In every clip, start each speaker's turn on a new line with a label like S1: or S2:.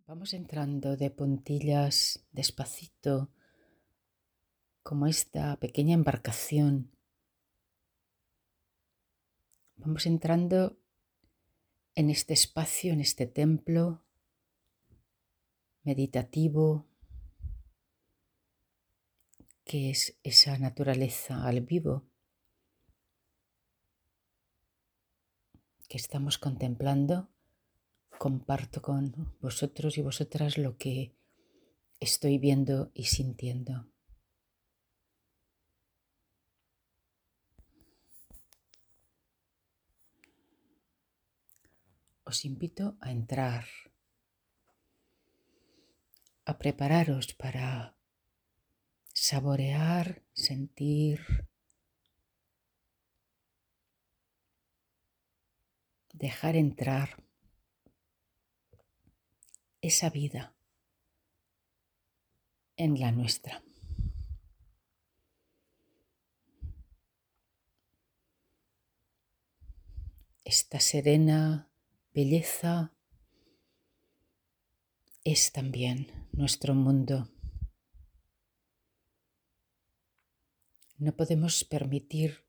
S1: Vamos entrando de puntillas despacito, como esta pequeña embarcación. Vamos entrando en este espacio, en este templo meditativo, que es esa naturaleza al vivo que estamos contemplando. Comparto con vosotros y vosotras lo que estoy viendo y sintiendo. Os invito a entrar, a prepararos para saborear, sentir, dejar entrar esa vida en la nuestra. Esta serena belleza es también nuestro mundo. No podemos permitir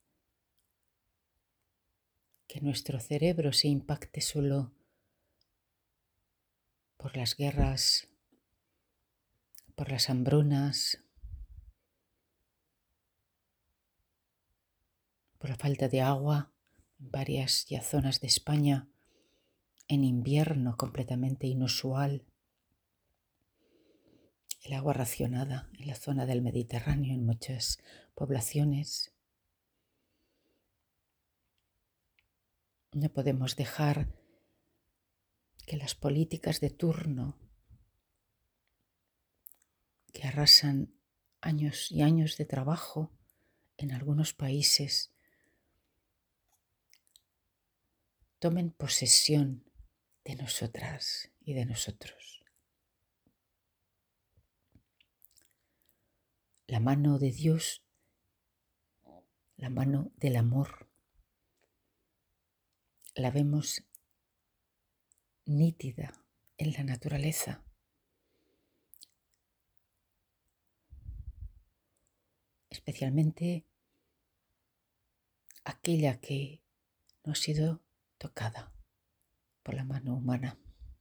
S1: que nuestro cerebro se impacte solo por las guerras, por las hambrunas, por la falta de agua en varias ya zonas de España, en invierno completamente inusual, el agua racionada en la zona del Mediterráneo en muchas poblaciones. No podemos dejar que las políticas de turno que arrasan años y años de trabajo en algunos países tomen posesión de nosotras y de nosotros. La mano de Dios, la mano del amor, la vemos nítida en la naturaleza. Especialmente aquella que no ha sido tocada por la mano humana.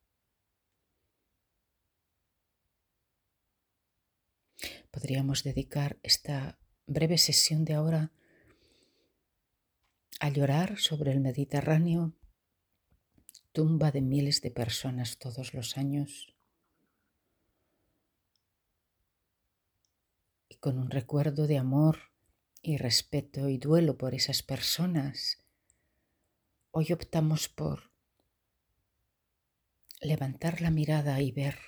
S1: Podríamos dedicar esta breve sesión de ahora a llorar sobre el Mediterráneo, tumba de miles de personas todos los años, y con un recuerdo de amor y respeto y duelo por esas personas, hoy optamos por levantar la mirada y ver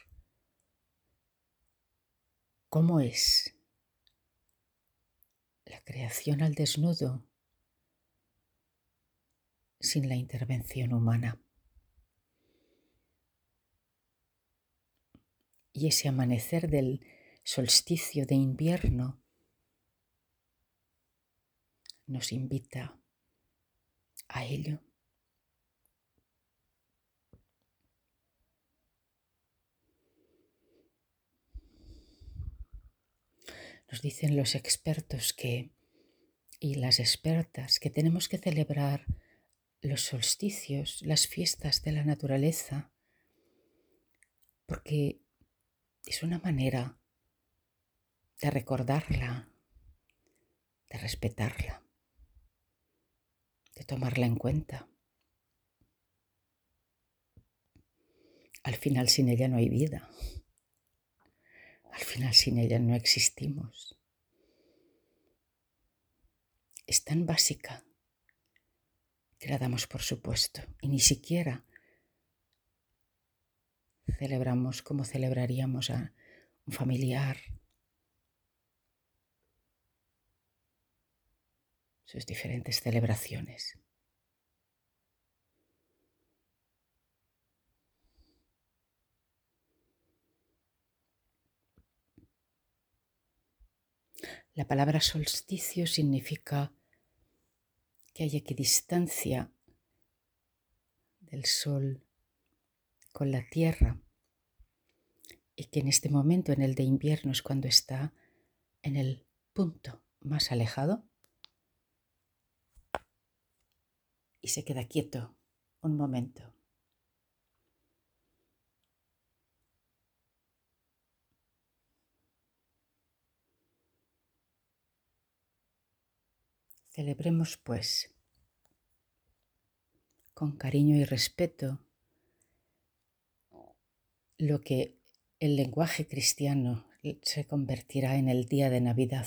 S1: cómo es la creación al desnudo sin la intervención humana. Y ese amanecer del solsticio de invierno nos invita a ello. Nos dicen los expertos y las expertas que tenemos que celebrar los solsticios, las fiestas de la naturaleza, porque es una manera de recordarla, de respetarla, de tomarla en cuenta. Al final sin ella no hay vida. Al final sin ella no existimos. Es tan básica que la damos por supuesto y ni siquiera celebramos como celebraríamos a un familiar, sus diferentes celebraciones. La palabra solsticio significa que hay equidistancia del sol con la tierra, y que en este momento, en el de invierno, es cuando está en el punto más alejado, y se queda quieto un momento. Celebremos, pues, con cariño y respeto lo que el lenguaje cristiano se convertirá en el día de Navidad,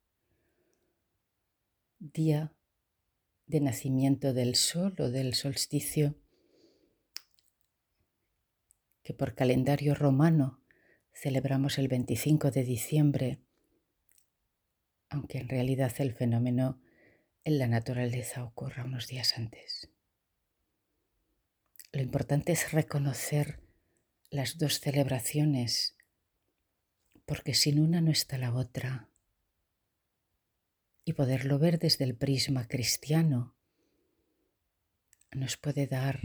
S1: día de nacimiento del sol o del solsticio, que por calendario romano celebramos el 25 de diciembre, aunque en realidad el fenómeno en la naturaleza ocurra unos días antes. Lo importante es reconocer las dos celebraciones, porque sin una no está la otra, y poderlo ver desde el prisma cristiano nos puede dar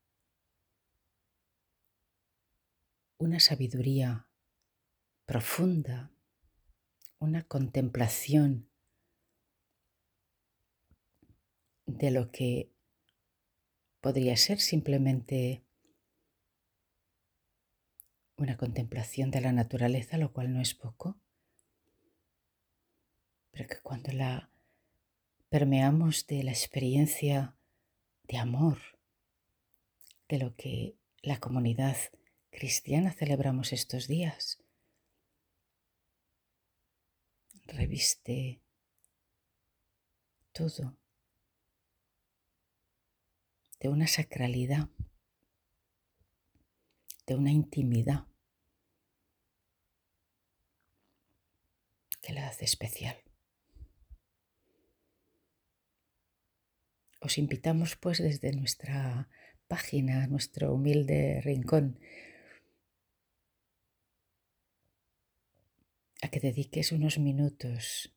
S1: una sabiduría profunda, una contemplación de lo que podría ser simplemente una contemplación de la naturaleza, lo cual no es poco, pero que cuando la permeamos de la experiencia de amor, de lo que la comunidad cristiana celebramos estos días, reviste todo de una sacralidad, de una intimidad que la hace especial. Os invitamos pues desde nuestra página, nuestro humilde rincón, a que dediques unos minutos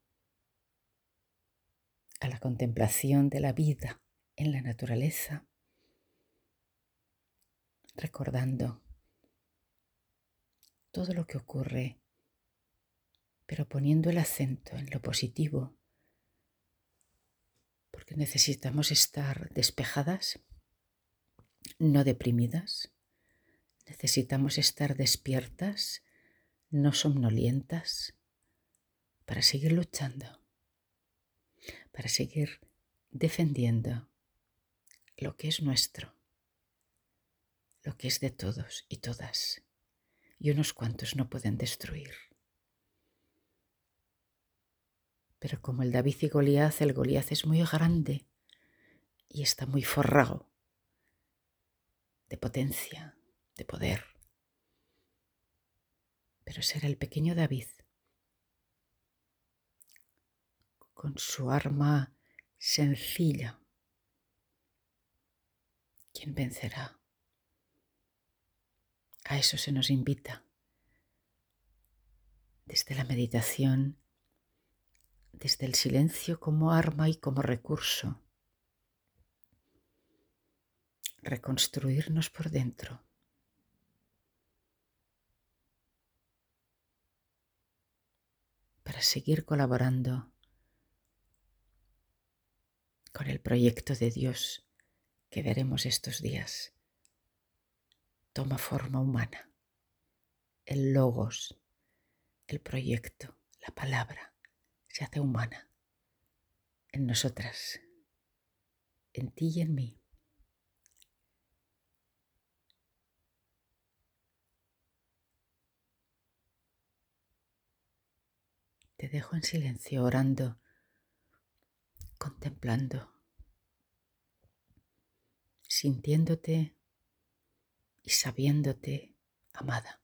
S1: a la contemplación de la vida en la naturaleza, recordando todo lo que ocurre, pero poniendo el acento en lo positivo, porque necesitamos estar despejadas, no deprimidas, necesitamos estar despiertas, no somnolientas, para seguir luchando, para seguir defendiendo lo que es nuestro, lo que es de todos y todas, y unos cuantos no pueden destruir. Pero como el David y Goliat, el Goliat es muy grande y está muy forrado de potencia, de poder. Pero será el pequeño David, con su arma sencilla, quien vencerá. A eso se nos invita desde la meditación, desde el silencio como arma y como recurso, reconstruirnos por dentro, para seguir colaborando con el proyecto de Dios que veremos estos días. Toma forma humana, el logos, el proyecto, la palabra, se hace humana en nosotras, en ti y en mí. Te dejo en silencio, orando, contemplando, sintiéndote y sabiéndote amada.